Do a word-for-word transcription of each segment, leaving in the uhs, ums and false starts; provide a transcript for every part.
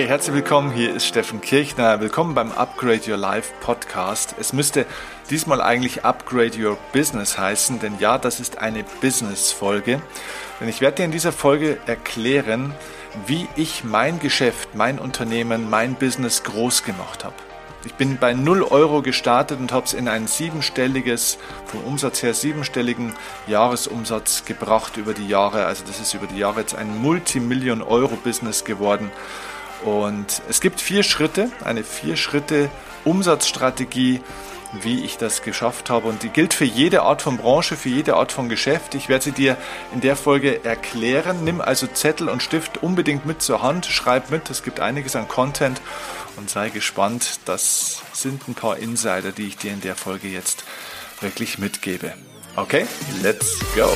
Hey, herzlich willkommen, hier ist Steffen Kirchner. Willkommen beim Upgrade Your Life Podcast. Es müsste diesmal eigentlich Upgrade Your Business heißen, denn ja, das ist eine Business-Folge. Denn ich werde dir in dieser Folge erklären, wie ich mein Geschäft, mein Unternehmen, mein Business groß gemacht habe. Ich bin bei null Euro gestartet und habe es in ein siebenstelliges, vom Umsatz her siebenstelligen Jahresumsatz gebracht über die Jahre. Also das ist über die Jahre jetzt ein Multimillion-Euro-Business geworden. Und es gibt vier Schritte, eine vier Schritte Umsatzstrategie, wie ich das geschafft habe. Und die gilt für jede Art von Branche, für jede Art von Geschäft. Ich werde sie dir in der Folge erklären. Nimm also Zettel und Stift unbedingt mit zur Hand, schreib mit, es gibt einiges an Content und sei gespannt. Das sind ein paar Insider, die ich dir in der Folge jetzt wirklich mitgebe. Okay, let's go!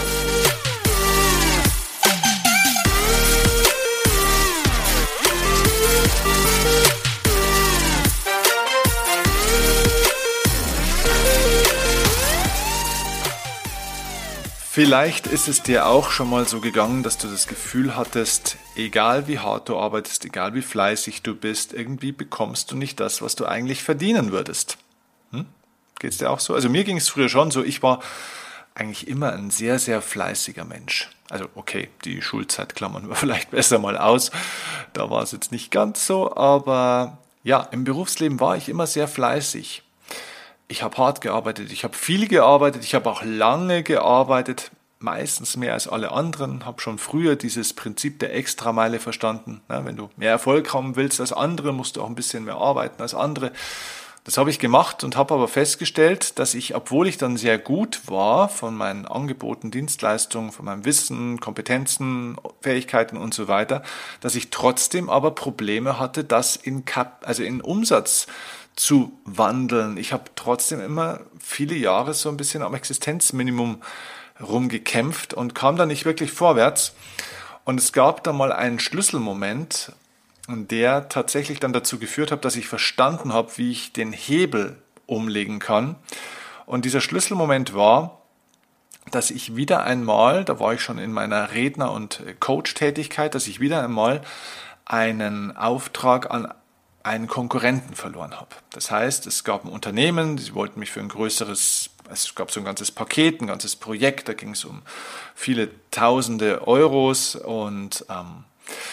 Vielleicht ist es dir auch schon mal so gegangen, dass du das Gefühl hattest, egal wie hart du arbeitest, egal wie fleißig du bist, irgendwie bekommst du nicht das, was du eigentlich verdienen würdest. Hm? Geht's dir auch so? Also mir ging es früher schon so, ich war eigentlich immer ein sehr, sehr fleißiger Mensch. Also okay, die Schulzeit klammern wir vielleicht besser mal aus, da war es jetzt nicht ganz so, aber ja, im Berufsleben war ich immer sehr fleißig. Ich habe hart gearbeitet, ich habe viel gearbeitet, ich habe auch lange gearbeitet, meistens mehr als alle anderen, habe schon früher dieses Prinzip der Extrameile verstanden. Ja, wenn du mehr Erfolg haben willst als andere, musst du auch ein bisschen mehr arbeiten als andere. Das habe ich gemacht und habe aber festgestellt, dass ich, obwohl ich dann sehr gut war von meinen Angeboten, Dienstleistungen, von meinem Wissen, Kompetenzen, Fähigkeiten und so weiter, dass ich trotzdem aber Probleme hatte, das in Kap- also in Umsatz zu wandeln. Ich habe trotzdem immer viele Jahre so ein bisschen am Existenzminimum rumgekämpft und kam da nicht wirklich vorwärts. Und es gab da mal einen Schlüsselmoment, der tatsächlich dann dazu geführt hat, dass ich verstanden habe, wie ich den Hebel umlegen kann. Und dieser Schlüsselmoment war, dass ich wieder einmal, da war ich schon in meiner Redner- und Coach-Tätigkeit, dass ich wieder einmal einen Auftrag an einen Konkurrenten verloren habe. Das heißt, es gab ein Unternehmen, sie wollten mich für ein größeres, es gab so ein ganzes Paket, ein ganzes Projekt, da ging es um viele tausende Euros und ähm,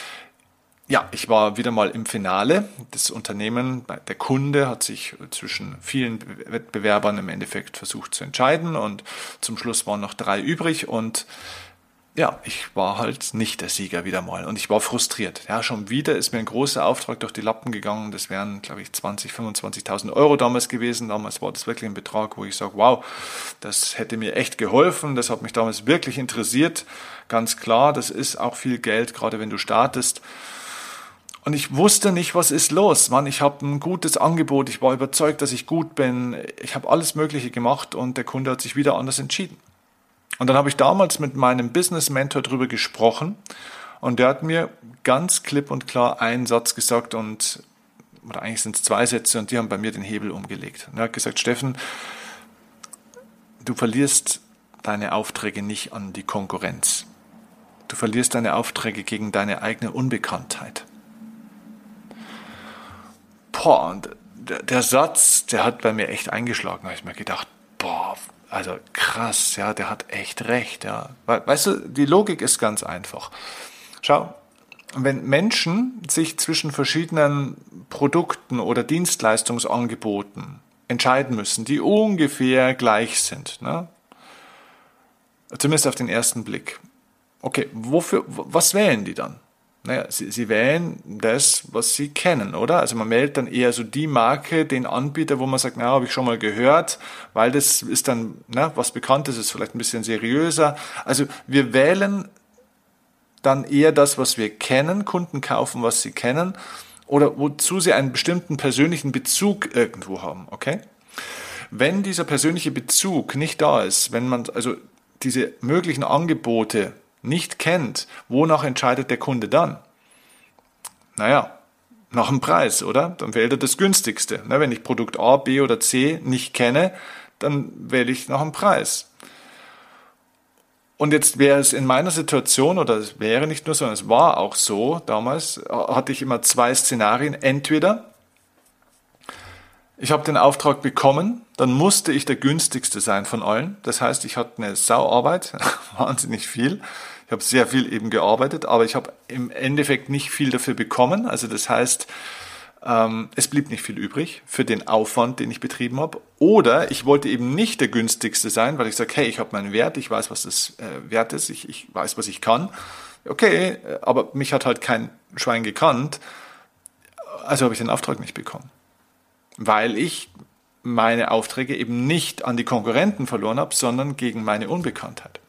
ja, ich war wieder mal im Finale. Das Unternehmen, der Kunde hat sich zwischen vielen Wettbewerbern im Endeffekt versucht zu entscheiden und zum Schluss waren noch drei übrig und ja, ich war halt nicht der Sieger wieder mal und ich war frustriert. Ja, schon wieder ist mir ein großer Auftrag durch die Lappen gegangen. Das wären, glaube ich, zwanzig, fünfundzwanzigtausend Euro damals gewesen. Damals war das wirklich ein Betrag, wo ich sage, wow, das hätte mir echt geholfen. Das hat mich damals wirklich interessiert. Ganz klar, das ist auch viel Geld, gerade wenn du startest. Und ich wusste nicht, was ist los. Mann, ich habe ein gutes Angebot. Ich war überzeugt, dass ich gut bin. Ich habe alles Mögliche gemacht und der Kunde hat sich wieder anders entschieden. Und dann habe ich damals mit meinem Business-Mentor drüber gesprochen und der hat mir ganz klipp und klar einen Satz gesagt und, oder eigentlich sind es zwei Sätze und die haben bei mir den Hebel umgelegt. Und er hat gesagt, Steffen, du verlierst deine Aufträge nicht an die Konkurrenz. Du verlierst deine Aufträge gegen deine eigene Unbekanntheit. Boah, und der, der Satz, der hat bei mir echt eingeschlagen. Da habe ich mir gedacht, boah, also krass, ja, der hat echt recht, ja. Weißt du, die Logik ist ganz einfach. Schau, wenn Menschen sich zwischen verschiedenen Produkten oder Dienstleistungsangeboten entscheiden müssen, die ungefähr gleich sind, ne? Zumindest auf den ersten Blick. Okay, wofür, was wählen die dann? Naja, sie, sie wählen das, was sie kennen, oder? Also man wählt dann eher so die Marke, den Anbieter, wo man sagt, na, habe ich schon mal gehört, weil das ist dann, na, was Bekanntes, ist vielleicht ein bisschen seriöser. Also wir wählen dann eher das, was wir kennen, Kunden kaufen, was sie kennen, oder wozu sie einen bestimmten persönlichen Bezug irgendwo haben, okay? Wenn dieser persönliche Bezug nicht da ist, wenn man also diese möglichen Angebote nicht kennt, wonach entscheidet der Kunde dann? Naja, nach dem Preis, oder? Dann wählt er das günstigste. Wenn ich Produkt A, B oder C nicht kenne, dann wähle ich nach dem Preis. Und jetzt wäre es in meiner Situation, oder es wäre nicht nur so, sondern es war auch so, damals hatte ich immer zwei Szenarien. Entweder ich habe den Auftrag bekommen, dann musste ich der günstigste sein von allen. Das heißt, ich hatte eine Sauarbeit, wahnsinnig viel. Ich habe sehr viel eben gearbeitet, aber ich habe im Endeffekt nicht viel dafür bekommen. Also das heißt, ähm, es blieb nicht viel übrig für den Aufwand, den ich betrieben habe. Oder ich wollte eben nicht der günstigste sein, weil ich sage, hey, ich habe meinen Wert, ich weiß, was das äh, wert ist, ich, ich weiß, was ich kann. Okay, aber mich hat halt kein Schwein gekannt, also habe ich den Auftrag nicht bekommen. Weil ich meine Aufträge eben nicht an die Konkurrenten verloren habe, sondern gegen meine Unbekanntheit.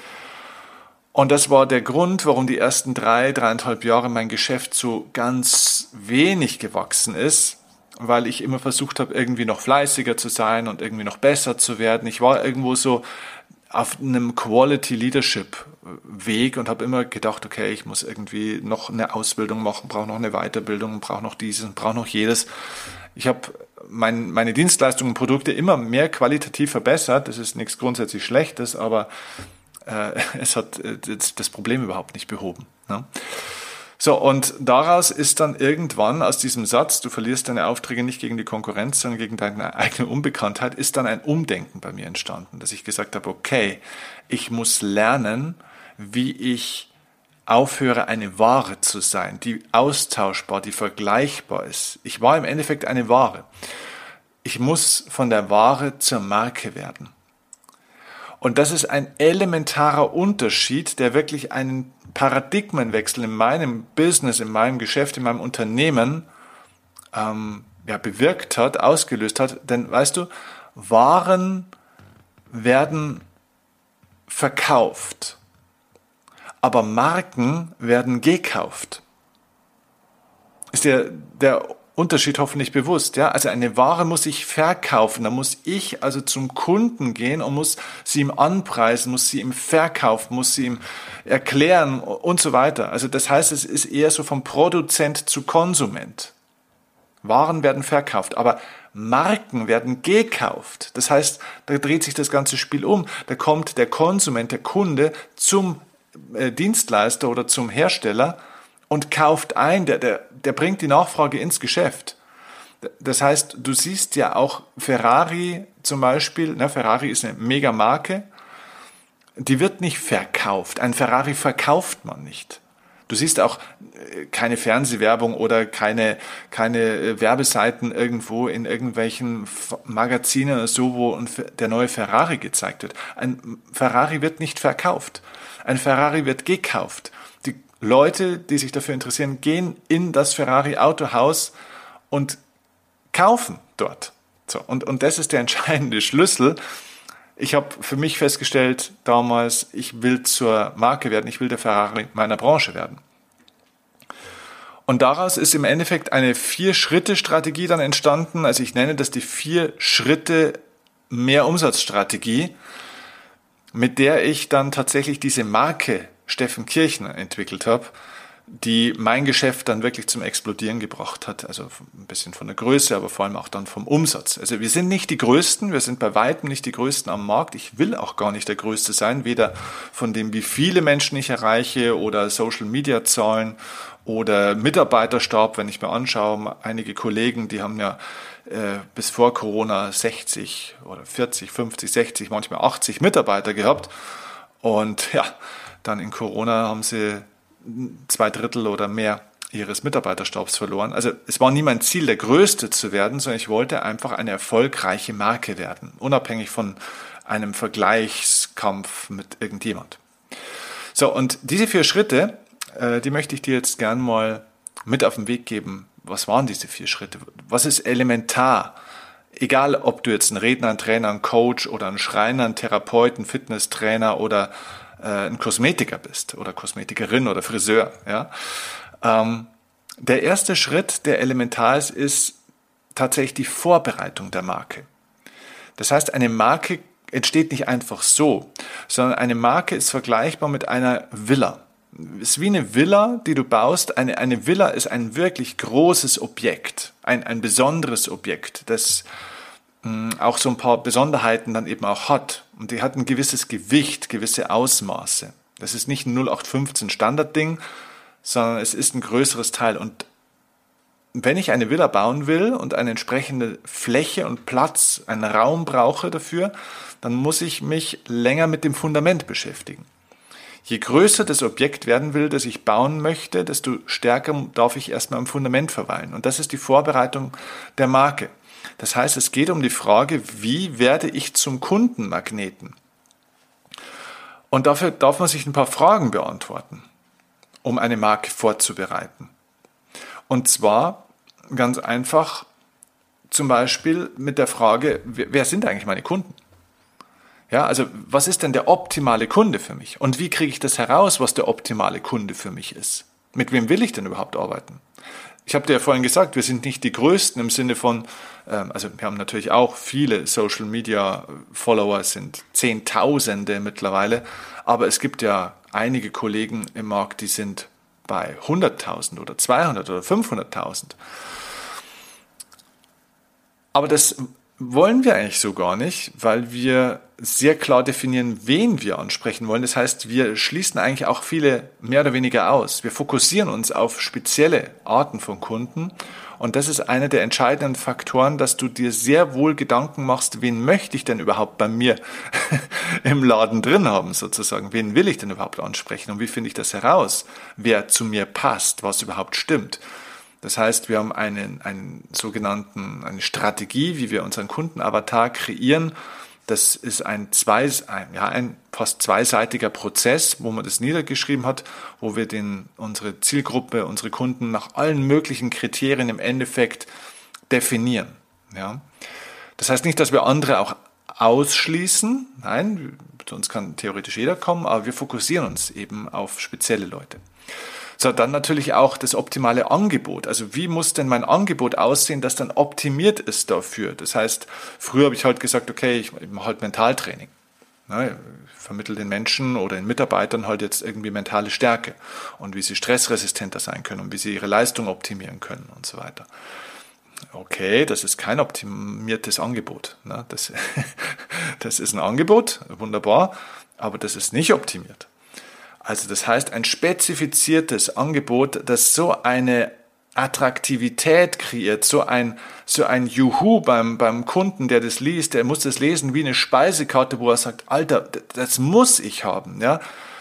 Und das war der Grund, warum die ersten drei, dreieinhalb Jahre mein Geschäft so ganz wenig gewachsen ist, weil ich immer versucht habe, irgendwie noch fleißiger zu sein und irgendwie noch besser zu werden. Ich war irgendwo so auf einem Quality Leadership Weg und habe immer gedacht, okay, ich muss irgendwie noch eine Ausbildung machen, brauche noch eine Weiterbildung, brauche noch dieses, brauche noch jedes. Ich habe mein, meine Dienstleistungen und Produkte immer mehr qualitativ verbessert. Das ist nichts grundsätzlich Schlechtes, aber äh, es hat äh, das Problem überhaupt nicht behoben. Ne? So, und daraus ist dann irgendwann aus diesem Satz, du verlierst deine Aufträge nicht gegen die Konkurrenz, sondern gegen deine eigene Unbekanntheit, ist dann ein Umdenken bei mir entstanden, dass ich gesagt habe, okay, ich muss lernen, wie ich aufhöre, eine Ware zu sein, die austauschbar, die vergleichbar ist. Ich war im Endeffekt eine Ware. Ich muss von der Ware zur Marke werden. Und das ist ein elementarer Unterschied, der wirklich einen Paradigmenwechsel in meinem Business, in meinem Geschäft, in meinem Unternehmen ähm, ja, bewirkt hat, ausgelöst hat. Denn weißt du, Waren werden verkauft, aber Marken werden gekauft. Ist dir der Unterschied hoffentlich bewusst, ja? Also eine Ware muss ich verkaufen, da muss ich also zum Kunden gehen und muss sie ihm anpreisen, muss sie ihm verkaufen, muss sie ihm erklären und so weiter. Also das heißt, es ist eher so vom Produzent zu Konsument. Waren werden verkauft, aber Marken werden gekauft. Das heißt, da dreht sich das ganze Spiel um. Da kommt der Konsument, der Kunde zum äh, Dienstleister oder zum Hersteller und kauft ein, der, der, der bringt die Nachfrage ins Geschäft. Das heißt, du siehst ja auch Ferrari zum Beispiel, ne, Ferrari ist eine Megamarke, die wird nicht verkauft. Ein Ferrari verkauft man nicht. Du siehst auch keine Fernsehwerbung oder keine, keine Werbeseiten irgendwo in irgendwelchen Magazinen oder so, wo der neue Ferrari gezeigt wird. Ein Ferrari wird nicht verkauft. Ein Ferrari wird gekauft. Die Leute, die sich dafür interessieren, gehen in das Ferrari-Autohaus und kaufen dort. So, und, und das ist der entscheidende Schlüssel. Ich habe für mich festgestellt damals, ich will zur Marke werden, ich will der Ferrari meiner Branche werden. Und daraus ist im Endeffekt eine Vier-Schritte-Strategie dann entstanden. Also ich nenne das die Vier-Schritte-Mehr-Umsatz-Strategie, mit der ich dann tatsächlich diese Marke Steffen Kirchner entwickelt habe, die mein Geschäft dann wirklich zum Explodieren gebracht hat. Also ein bisschen von der Größe, aber vor allem auch dann vom Umsatz. Also wir sind nicht die Größten, wir sind bei weitem nicht die Größten am Markt. Ich will auch gar nicht der Größte sein, weder von dem, wie viele Menschen ich erreiche oder Social-Media-Zahlen oder Mitarbeiterstab, wenn ich mir anschaue. Einige Kollegen, die haben ja äh, bis vor Corona sechzig oder vierzig, fünfzig, sechzig, manchmal achtzig Mitarbeiter gehabt. Und ja, dann in Corona haben sie zwei Drittel oder mehr ihres Mitarbeiterstabs verloren. Also es war nie mein Ziel, der Größte zu werden, sondern ich wollte einfach eine erfolgreiche Marke werden, unabhängig von einem Vergleichskampf mit irgendjemand. So, und diese vier Schritte, äh, die möchte ich dir jetzt gern mal mit auf den Weg geben. Was waren diese vier Schritte? Was ist elementar? Egal, ob du jetzt ein Redner, ein Trainer, ein Coach oder ein Schreiner, ein Therapeut, ein Fitnesstrainer oder ein Kosmetiker bist oder Kosmetikerin oder Friseur. Ja? Ähm, der erste Schritt, der elementar ist, ist tatsächlich die Vorbereitung der Marke. Das heißt, eine Marke entsteht nicht einfach so, sondern eine Marke ist vergleichbar mit einer Villa. Es ist wie eine Villa, die du baust. Eine, eine Villa ist ein wirklich großes Objekt, ein, ein besonderes Objekt, das auch so ein paar Besonderheiten dann eben auch hat. Und die hat ein gewisses Gewicht, gewisse Ausmaße. Das ist nicht ein null acht fünfzehn Standardding, sondern es ist ein größeres Teil. Und wenn ich eine Villa bauen will und eine entsprechende Fläche und Platz, einen Raum brauche dafür, dann muss ich mich länger mit dem Fundament beschäftigen. Je größer das Objekt werden will, das ich bauen möchte, desto stärker darf ich erstmal am Fundament verweilen. Und das ist die Vorbereitung der Marke. Das heißt, es geht um die Frage, wie werde ich zum Kundenmagneten? Und dafür darf man sich ein paar Fragen beantworten, um eine Marke vorzubereiten. Und zwar ganz einfach, zum Beispiel mit der Frage, wer sind eigentlich meine Kunden? Ja, also was ist denn der optimale Kunde für mich? Und wie kriege ich das heraus, was der optimale Kunde für mich ist? Mit wem will ich denn überhaupt arbeiten? Ich habe dir ja vorhin gesagt, wir sind nicht die Größten im Sinne von, ähm, also wir haben natürlich auch viele Social Media Follower, es sind Zehntausende mittlerweile, aber es gibt ja einige Kollegen im Markt, die sind bei hunderttausend oder zweihundert oder fünfhunderttausend. Aber das wollen wir eigentlich so gar nicht, weil wir sehr klar definieren, wen wir ansprechen wollen. Das heißt, wir schließen eigentlich auch viele mehr oder weniger aus. Wir fokussieren uns auf spezielle Arten von Kunden. Und das ist einer der entscheidenden Faktoren, dass du dir sehr wohl Gedanken machst, wen möchte ich denn überhaupt bei mir im Laden drin haben, sozusagen. Wen will ich denn überhaupt ansprechen und wie finde ich das heraus, wer zu mir passt, was überhaupt stimmt. Das heißt, wir haben einen, einen sogenannten, eine Strategie, wie wir unseren Kundenavatar kreieren. Das ist ein, zwei, ein, ja, ein fast zweiseitiger Prozess, wo man das niedergeschrieben hat, wo wir den, unsere Zielgruppe, unsere Kunden nach allen möglichen Kriterien im Endeffekt definieren. Ja. Das heißt nicht, dass wir andere auch ausschließen. Nein, zu uns kann theoretisch jeder kommen, aber wir fokussieren uns eben auf spezielle Leute. So, dann natürlich auch das optimale Angebot. Also wie muss denn mein Angebot aussehen, das dann optimiert ist dafür? Das heißt, früher habe ich halt gesagt, okay, ich mache halt Mentaltraining. Ich vermittle den Menschen oder den Mitarbeitern halt jetzt irgendwie mentale Stärke und wie sie stressresistenter sein können und wie sie ihre Leistung optimieren können und so weiter. Okay, das ist kein optimiertes Angebot. Das, das ist ein Angebot, wunderbar, aber das ist nicht optimiert. Also das heißt, ein spezifiziertes Angebot, das so eine Attraktivität kreiert, so ein, so ein Juhu beim, beim Kunden, der das liest, der muss das lesen wie eine Speisekarte, wo er sagt, Alter, das muss ich haben, ja.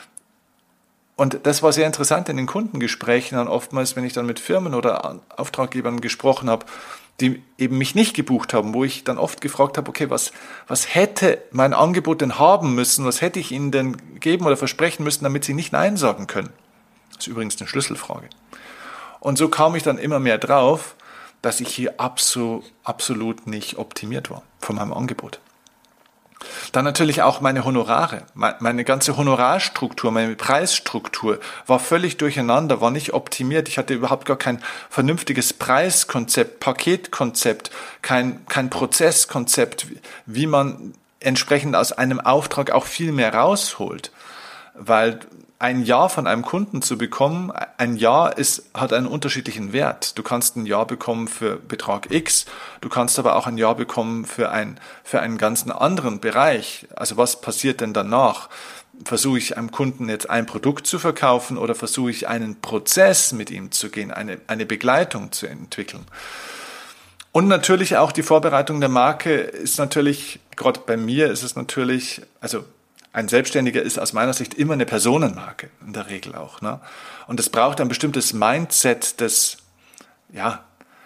Und das war sehr interessant in den Kundengesprächen dann oftmals, wenn ich dann mit Firmen oder Auftraggebern gesprochen habe, die eben mich nicht gebucht haben, wo ich dann oft gefragt habe, okay, was, was hätte mein Angebot denn haben müssen, was hätte ich ihnen denn geben oder versprechen müssen, damit sie nicht Nein sagen können? Das ist übrigens eine Schlüsselfrage. Und so kam ich dann immer mehr drauf, dass ich hier absolut, absolut nicht optimiert war von meinem Angebot. Dann natürlich auch meine Honorare. Meine ganze Honorarstruktur, meine Preisstruktur war völlig durcheinander, war nicht optimiert. Ich hatte überhaupt gar kein vernünftiges Preiskonzept, Paketkonzept, kein, kein Prozesskonzept, wie man entsprechend aus einem Auftrag auch viel mehr rausholt. Weil ein Ja von einem Kunden zu bekommen, ein Ja ist, hat einen unterschiedlichen Wert. Du kannst ein Ja bekommen für Betrag X, du kannst aber auch ein Ja bekommen für, ein, für einen ganzen anderen Bereich. Also was passiert denn danach? Versuche ich einem Kunden jetzt ein Produkt zu verkaufen oder versuche ich einen Prozess mit ihm zu gehen, eine, eine Begleitung zu entwickeln? Und natürlich auch die Vorbereitung der Marke ist natürlich, gerade bei mir ist es natürlich, also ein Selbstständiger ist aus meiner Sicht immer eine Personenmarke, in der Regel auch. Ne? Und es braucht ein bestimmtes Mindset des, ja,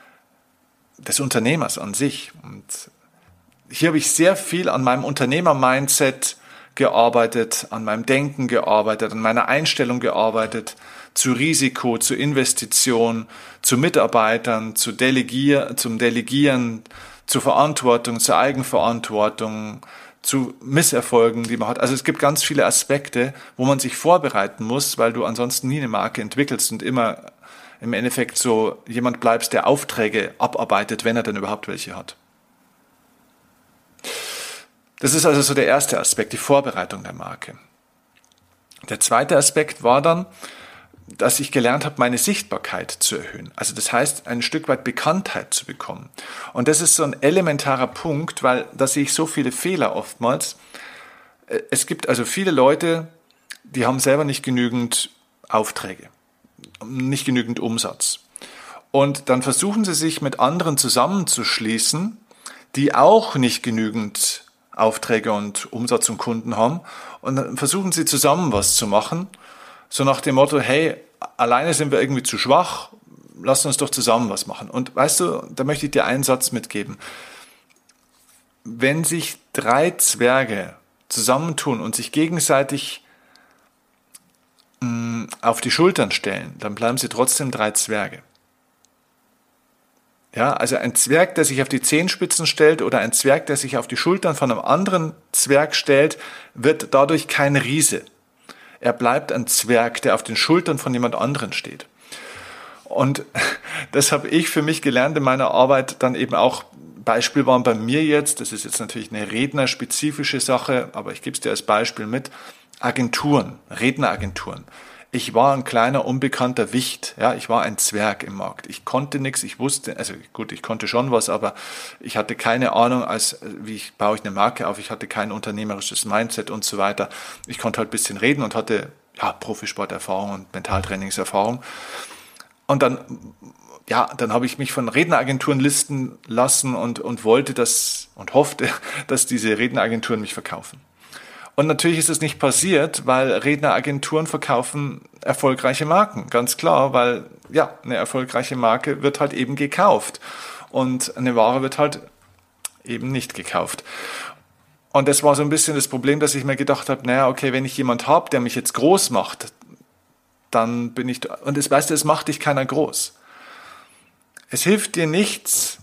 des Unternehmers an sich. Und hier habe ich sehr viel an meinem Unternehmer-Mindset gearbeitet, an meinem Denken gearbeitet, an meiner Einstellung gearbeitet, zu Risiko, zu Investition, zu Mitarbeitern, zu Delegier, zum Delegieren, zur Verantwortung, zur Eigenverantwortung, zu Misserfolgen, die man hat. Also es gibt ganz viele Aspekte, wo man sich vorbereiten muss, weil du ansonsten nie eine Marke entwickelst und immer im Endeffekt so jemand bleibst, der Aufträge abarbeitet, wenn er denn überhaupt welche hat. Das ist also so der erste Aspekt, die Vorbereitung der Marke. Der zweite Aspekt war dann, dass ich gelernt habe, meine Sichtbarkeit zu erhöhen. Also das heißt, ein Stück weit Bekanntheit zu bekommen. Und das ist so ein elementarer Punkt, weil da sehe ich so viele Fehler oftmals. Es gibt also viele Leute, die haben selber nicht genügend Aufträge, nicht genügend Umsatz. Und dann versuchen sie sich mit anderen zusammenzuschließen, die auch nicht genügend Aufträge und Umsatz und Kunden haben. Und dann versuchen sie zusammen was zu machen, so nach dem Motto, hey, alleine sind wir irgendwie zu schwach, lass uns doch zusammen was machen. Und weißt du, da möchte ich dir einen Satz mitgeben. Wenn sich drei Zwerge zusammentun und sich gegenseitig mh, auf die Schultern stellen, dann bleiben sie trotzdem drei Zwerge. Ja, also ein Zwerg, der sich auf die Zehenspitzen stellt oder ein Zwerg, der sich auf die Schultern von einem anderen Zwerg stellt, wird dadurch kein Riese. Er bleibt ein Zwerg, der auf den Schultern von jemand anderen steht. Und das habe ich für mich gelernt in meiner Arbeit, dann eben auch, Beispiel waren bei mir jetzt, das ist jetzt natürlich eine rednerspezifische Sache, aber ich gebe es dir als Beispiel mit, Agenturen, Redneragenturen. Ich war ein kleiner, unbekannter Wicht, ja, ich war ein Zwerg im Markt. Ich konnte nichts, ich wusste, also gut, ich konnte schon was, aber ich hatte keine Ahnung, als wie ich, baue ich eine Marke auf, ich hatte kein unternehmerisches Mindset und so weiter. Ich konnte halt ein bisschen reden und hatte, ja, Profisporterfahrung und Mentaltrainingserfahrung. Und dann, ja, dann habe ich mich von Redneragenturen listen lassen und, und wollte das und hoffte, dass diese Redneragenturen mich verkaufen. Und natürlich ist es nicht passiert, weil Redneragenturen verkaufen erfolgreiche Marken, ganz klar, weil ja, eine erfolgreiche Marke wird halt eben gekauft und eine Ware wird halt eben nicht gekauft. Und das war so ein bisschen das Problem, dass ich mir gedacht habe, naja, okay, wenn ich jemand habe, der mich jetzt groß macht, dann bin ich da. Und das, weißt du, es macht dich keiner groß. Es hilft dir nichts,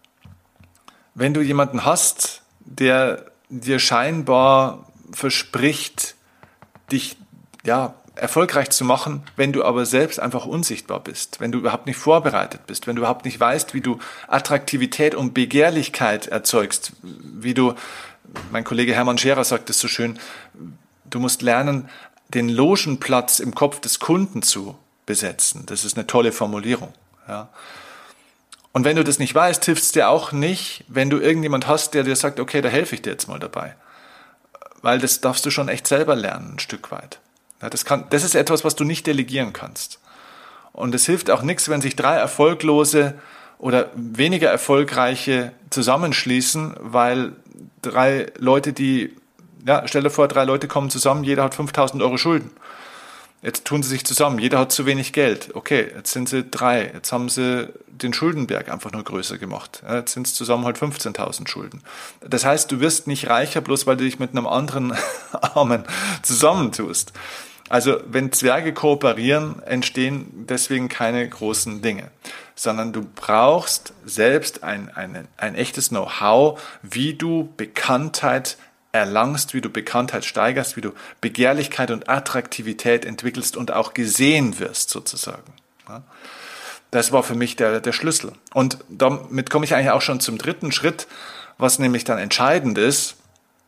wenn du jemanden hast, der dir scheinbar verspricht, dich ja erfolgreich zu machen, wenn du aber selbst einfach unsichtbar bist, wenn du überhaupt nicht vorbereitet bist, wenn du überhaupt nicht weißt, wie du Attraktivität und Begehrlichkeit erzeugst, wie du, mein Kollege Hermann Scherer sagt es so schön, du musst lernen, den Logenplatz im Kopf des Kunden zu besetzen. Das ist eine tolle Formulierung. Ja. Und wenn du das nicht weißt, hilft es dir auch nicht, wenn du irgendjemand hast, der dir sagt, okay, da helfe ich dir jetzt mal dabei. Weil das darfst du schon echt selber lernen, ein Stück weit. Ja, das kann, das ist etwas, was du nicht delegieren kannst. Und es hilft auch nichts, wenn sich drei erfolglose oder weniger erfolgreiche zusammenschließen, weil drei Leute, die, ja, stell dir vor, drei Leute kommen zusammen, jeder hat fünftausend Euro Schulden. Jetzt tun sie sich zusammen, jeder hat zu wenig Geld. Okay, jetzt sind sie drei, jetzt haben sie den Schuldenberg einfach nur größer gemacht. Ja, jetzt sind es zusammen halt fünfzehntausend Schulden. Das heißt, du wirst nicht reicher, bloß weil du dich mit einem anderen Armen zusammentust. Also wenn Zwerge kooperieren, entstehen deswegen keine großen Dinge, sondern du brauchst selbst ein, ein, ein echtes Know-how, wie du Bekanntheit erlangst, wie du Bekanntheit steigerst, wie du Begehrlichkeit und Attraktivität entwickelst und auch gesehen wirst sozusagen. Ja. Das war für mich der, der Schlüssel. Und damit komme ich eigentlich auch schon zum dritten Schritt, was nämlich dann entscheidend ist.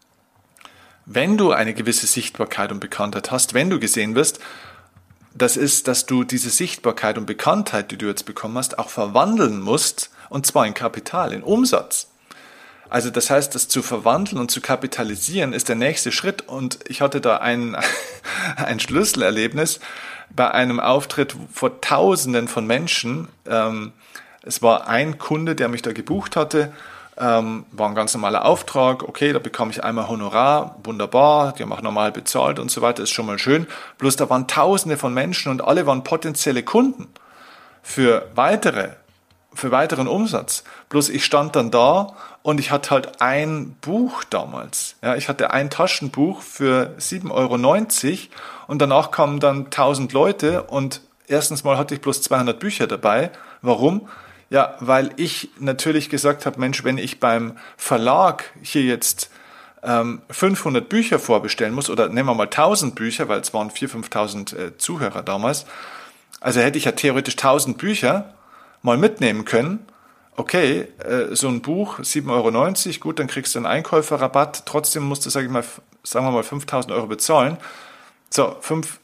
Wenn du eine gewisse Sichtbarkeit und Bekanntheit hast, wenn du gesehen wirst, das ist, dass du diese Sichtbarkeit und Bekanntheit, die du jetzt bekommen hast, auch verwandeln musst, und zwar in Kapital, in Umsatz. Also das heißt, das zu verwandeln und zu kapitalisieren ist der nächste Schritt. Und ich hatte da ein, ein Schlüsselerlebnis bei einem Auftritt vor Tausenden von Menschen. Ähm, es war ein Kunde, der mich da gebucht hatte. Ähm, war ein ganz normaler Auftrag. Okay, da bekam ich einmal Honorar. Wunderbar, die haben auch normal bezahlt und so weiter. Ist schon mal schön. Bloß da waren Tausende von Menschen und alle waren potenzielle Kunden für weitere für weiteren Umsatz. Bloß ich stand dann da und ich hatte halt ein Buch damals. Ja, ich hatte ein Taschenbuch für sieben Euro neunzig und danach kamen dann tausend Leute und erstens mal hatte ich bloß zweihundert Bücher dabei. Warum? Ja, weil ich natürlich gesagt habe, Mensch, wenn ich beim Verlag hier jetzt ähm, fünfhundert Bücher vorbestellen muss oder nehmen wir mal tausend Bücher, weil es waren viertausend, fünftausend äh, Zuhörer damals, also hätte ich ja theoretisch tausend Bücher mal mitnehmen können, okay, äh, so ein Buch, sieben Euro neunzig, gut, dann kriegst du einen Einkäuferrabatt, trotzdem musst du, sag ich mal, sagen wir mal, fünftausend Euro bezahlen. So, fünf,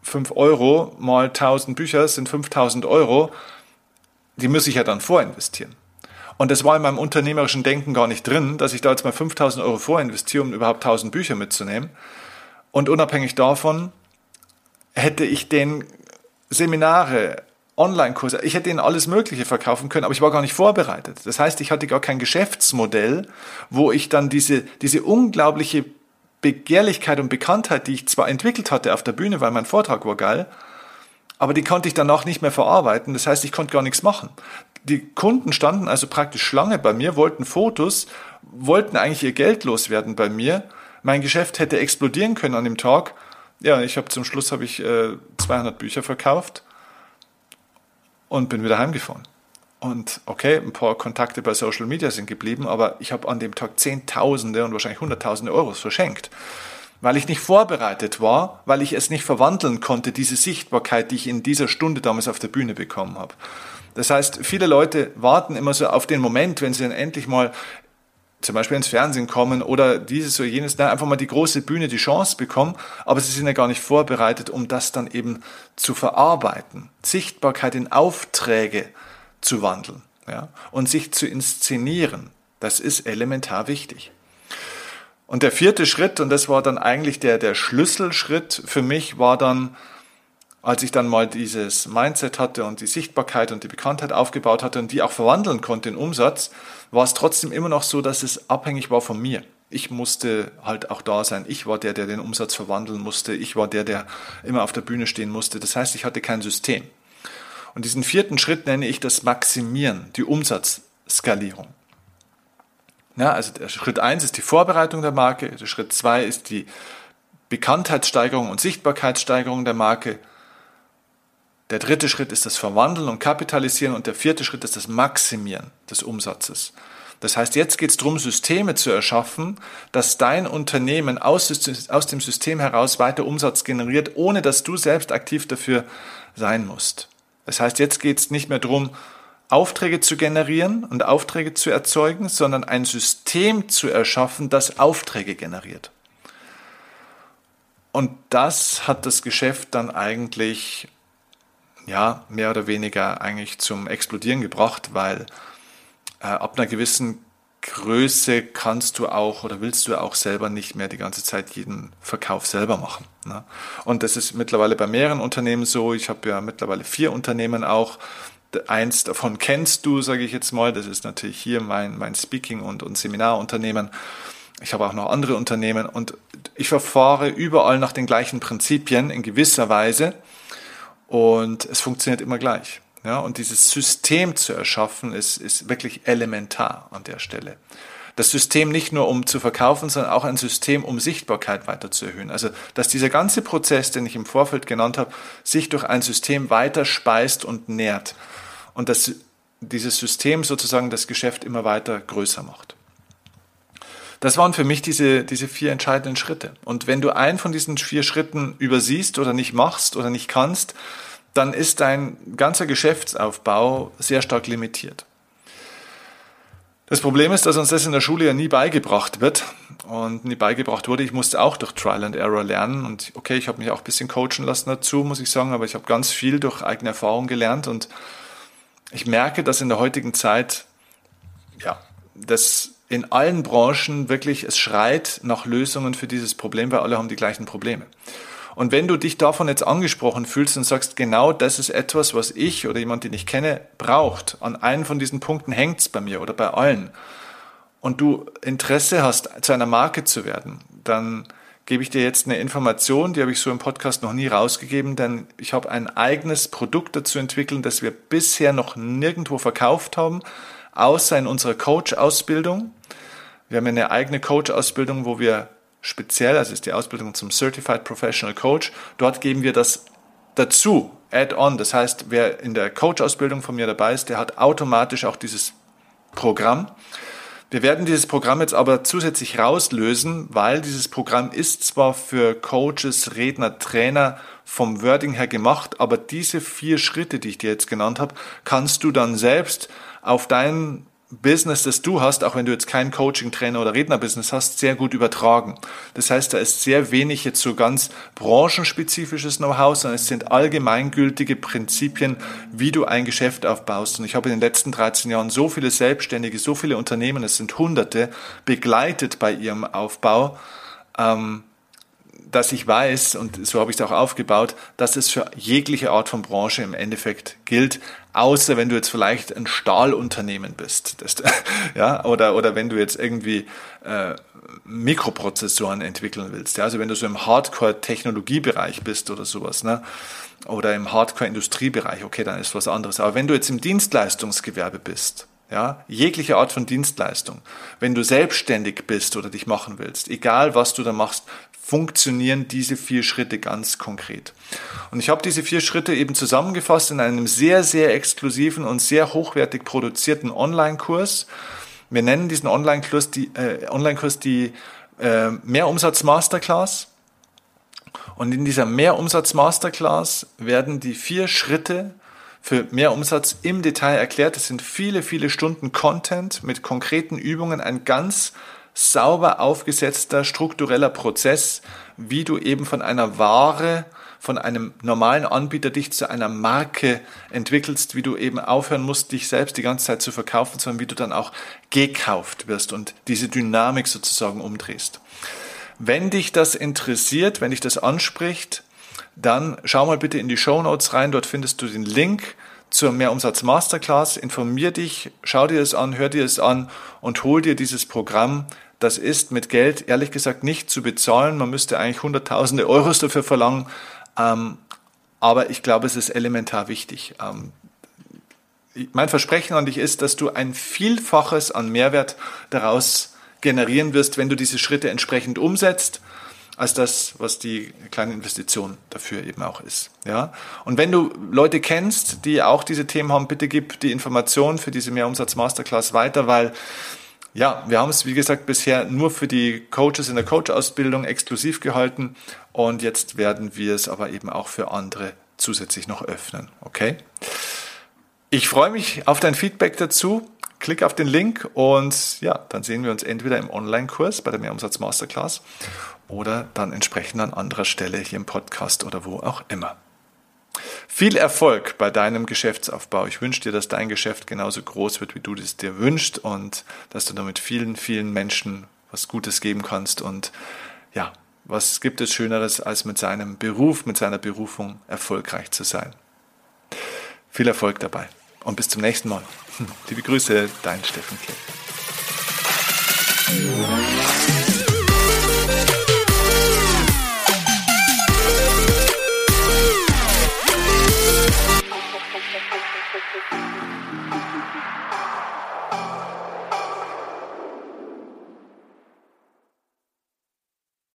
fünf Euro mal tausend Bücher sind fünftausend Euro, die muss ich ja dann vorinvestieren. Und das war in meinem unternehmerischen Denken gar nicht drin, dass ich da jetzt mal fünftausend Euro vorinvestiere, um überhaupt tausend Bücher mitzunehmen. Und unabhängig davon hätte ich den Seminare, Online-Kurse, ich hätte ihnen alles Mögliche verkaufen können, aber ich war gar nicht vorbereitet. Das heißt, ich hatte gar kein Geschäftsmodell, wo ich dann diese, diese unglaubliche Begehrlichkeit und Bekanntheit, die ich zwar entwickelt hatte auf der Bühne, weil mein Vortrag war geil, aber die konnte ich danach nicht mehr verarbeiten. Das heißt, ich konnte gar nichts machen. Die Kunden standen also praktisch Schlange bei mir, wollten Fotos, wollten eigentlich ihr Geld loswerden bei mir. Mein Geschäft hätte explodieren können an dem Tag. Ja, ich habe zum Schluss habe ich äh, zweihundert Bücher verkauft und bin wieder heimgefahren. Und okay, ein paar Kontakte bei Social Media sind geblieben, aber ich habe an dem Tag Zehntausende und wahrscheinlich Hunderttausende Euros verschenkt, weil ich nicht vorbereitet war, weil ich es nicht verwandeln konnte, diese Sichtbarkeit, die ich in dieser Stunde damals auf der Bühne bekommen habe. Das heißt, viele Leute warten immer so auf den Moment, wenn sie dann endlich mal zum Beispiel ins Fernsehen kommen oder dieses oder jenes, dann einfach mal die große Bühne, die Chance bekommen, aber sie sind ja gar nicht vorbereitet, um das dann eben zu verarbeiten, Sichtbarkeit in Aufträge zu wandeln, ja, und sich zu inszenieren. Das ist elementar wichtig. Und der vierte Schritt, und das war dann eigentlich der, der Schlüsselschritt für mich, war dann, als ich dann mal dieses Mindset hatte und die Sichtbarkeit und die Bekanntheit aufgebaut hatte und die auch verwandeln konnte in Umsatz, war es trotzdem immer noch so, dass es abhängig war von mir. Ich musste halt auch da sein. Ich war der, der den Umsatz verwandeln musste. Ich war der, der immer auf der Bühne stehen musste. Das heißt, ich hatte kein System. Und diesen vierten Schritt nenne ich das Maximieren, die Umsatzskalierung. Ja, also der Schritt eins ist die Vorbereitung der Marke. Der Schritt zwei ist die Bekanntheitssteigerung und Sichtbarkeitssteigerung der Marke. Der dritte Schritt ist das Verwandeln und Kapitalisieren und der vierte Schritt ist das Maximieren des Umsatzes. Das heißt, jetzt geht es darum, Systeme zu erschaffen, dass dein Unternehmen aus, aus dem System heraus weiter Umsatz generiert, ohne dass du selbst aktiv dafür sein musst. Das heißt, jetzt geht es nicht mehr darum, Aufträge zu generieren und Aufträge zu erzeugen, sondern ein System zu erschaffen, das Aufträge generiert. Und das hat das Geschäft dann eigentlich ja, mehr oder weniger eigentlich zum Explodieren gebracht, weil äh, ab einer gewissen Größe kannst du auch oder willst du auch selber nicht mehr die ganze Zeit jeden Verkauf selber machen. Ne? Und das ist mittlerweile bei mehreren Unternehmen so. Ich habe ja mittlerweile vier Unternehmen auch. Eins davon kennst du, sage ich jetzt mal. Das ist natürlich hier mein, mein Speaking- und, und Seminarunternehmen. Ich habe auch noch andere Unternehmen und ich verfahre überall nach den gleichen Prinzipien in gewisser Weise. Und es funktioniert immer gleich. Ja, und dieses System zu erschaffen, ist, ist wirklich elementar an der Stelle. Das System nicht nur, um zu verkaufen, sondern auch ein System, um Sichtbarkeit weiter zu erhöhen. Also, dass dieser ganze Prozess, den ich im Vorfeld genannt habe, sich durch ein System weiter speist und nährt. Und dass dieses System sozusagen das Geschäft immer weiter größer macht. Das waren für mich diese, diese vier entscheidenden Schritte. Und wenn du einen von diesen vier Schritten übersiehst oder nicht machst oder nicht kannst, dann ist dein ganzer Geschäftsaufbau sehr stark limitiert. Das Problem ist, dass uns das in der Schule ja nie beigebracht wird und nie beigebracht wurde. Ich musste auch durch Trial and Error lernen und okay, ich habe mich auch ein bisschen coachen lassen dazu, muss ich sagen, aber ich habe ganz viel durch eigene Erfahrung gelernt und ich merke, dass in der heutigen Zeit, ja, das in allen Branchen wirklich, es schreit nach Lösungen für dieses Problem, weil alle haben die gleichen Probleme. Und wenn du dich davon jetzt angesprochen fühlst und sagst, genau das ist etwas, was ich oder jemand, den ich kenne, braucht, an einem von diesen Punkten hängt es bei mir oder bei allen, und du Interesse hast, zu einer Marke zu werden, dann gebe ich dir jetzt eine Information, die habe ich so im Podcast noch nie rausgegeben, denn ich habe ein eigenes Produkt dazu entwickelt, das wir bisher noch nirgendwo verkauft haben, außer in unserer Coach-Ausbildung. Wir haben eine eigene Coach-Ausbildung, wo wir speziell, also ist die Ausbildung zum Certified Professional Coach, dort geben wir das dazu, add-on. Das heißt, wer in der Coach-Ausbildung von mir dabei ist, der hat automatisch auch dieses Programm. Wir werden dieses Programm jetzt aber zusätzlich rauslösen, weil dieses Programm ist zwar für Coaches, Redner, Trainer vom Wording her gemacht, aber diese vier Schritte, die ich dir jetzt genannt habe, kannst du dann selbst auf dein Business, das du hast, auch wenn du jetzt kein Coaching, Trainer oder Redner-Business hast, sehr gut übertragen. Das heißt, da ist sehr wenig jetzt so ganz branchenspezifisches Know-how, sondern es sind allgemeingültige Prinzipien, wie du ein Geschäft aufbaust. Und ich habe in den letzten dreizehn Jahren so viele Selbstständige, so viele Unternehmen, es sind Hunderte, begleitet bei ihrem Aufbau, ähm, dass ich weiß, und so habe ich es auch aufgebaut, dass es für jegliche Art von Branche im Endeffekt gilt, außer wenn du jetzt vielleicht ein Stahlunternehmen bist, das, ja, oder oder wenn du jetzt irgendwie äh, Mikroprozessoren entwickeln willst, ja, also wenn du so im Hardcore-Technologiebereich bist oder sowas, ne, oder im Hardcore-Industriebereich, okay, dann ist was anderes. Aber wenn du jetzt im Dienstleistungsgewerbe bist, ja, jegliche Art von Dienstleistung, wenn du selbstständig bist oder dich machen willst, egal was du da machst, funktionieren diese vier Schritte ganz konkret. Und ich habe diese vier Schritte eben zusammengefasst in einem sehr, sehr exklusiven und sehr hochwertig produzierten Online-Kurs. Wir nennen diesen Online-Kurs die, äh, Online-Kurs die äh, Mehrumsatz-Masterclass. Und in dieser Mehrumsatz-Masterclass werden die vier Schritte für Mehrumsatz im Detail erklärt. Es sind viele, viele Stunden Content mit konkreten Übungen, ein ganz sauber aufgesetzter, struktureller Prozess, wie du eben von einer Ware, von einem normalen Anbieter dich zu einer Marke entwickelst, wie du eben aufhören musst, dich selbst die ganze Zeit zu verkaufen, sondern wie du dann auch gekauft wirst und diese Dynamik sozusagen umdrehst. Wenn dich das interessiert, wenn dich das anspricht, dann schau mal bitte in die Shownotes rein, dort findest du den Link zur Mehrumsatz Masterclass, informier dich, schau dir das an, hör dir das an und hol dir dieses Programm. Das ist mit Geld ehrlich gesagt nicht zu bezahlen. Man müsste eigentlich hunderttausende Euros dafür verlangen. Ähm, aber ich glaube, es ist elementar wichtig. Ähm, mein Versprechen an dich ist, dass du ein Vielfaches an Mehrwert daraus generieren wirst, wenn du diese Schritte entsprechend umsetzt, als das, was die kleine Investition dafür eben auch ist. Ja? Und wenn du Leute kennst, die auch diese Themen haben, bitte gib die Informationen für diese Mehrumsatz Masterclass weiter, weil ja, wir haben es, wie gesagt, bisher nur für die Coaches in der Coach-Ausbildung exklusiv gehalten und jetzt werden wir es aber eben auch für andere zusätzlich noch öffnen. Okay? Ich freue mich auf dein Feedback dazu. Klick auf den Link und ja, dann sehen wir uns entweder im Online-Kurs bei der Mehrumsatz Masterclass oder dann entsprechend an anderer Stelle hier im Podcast oder wo auch immer. Viel Erfolg bei deinem Geschäftsaufbau. Ich wünsche dir, dass dein Geschäft genauso groß wird, wie du es dir wünschst und dass du damit vielen, vielen Menschen was Gutes geben kannst. Und ja, was gibt es Schöneres, als mit seinem Beruf, mit seiner Berufung erfolgreich zu sein? Viel Erfolg dabei und bis zum nächsten Mal. Liebe Grüße, dein Steffen Klepp.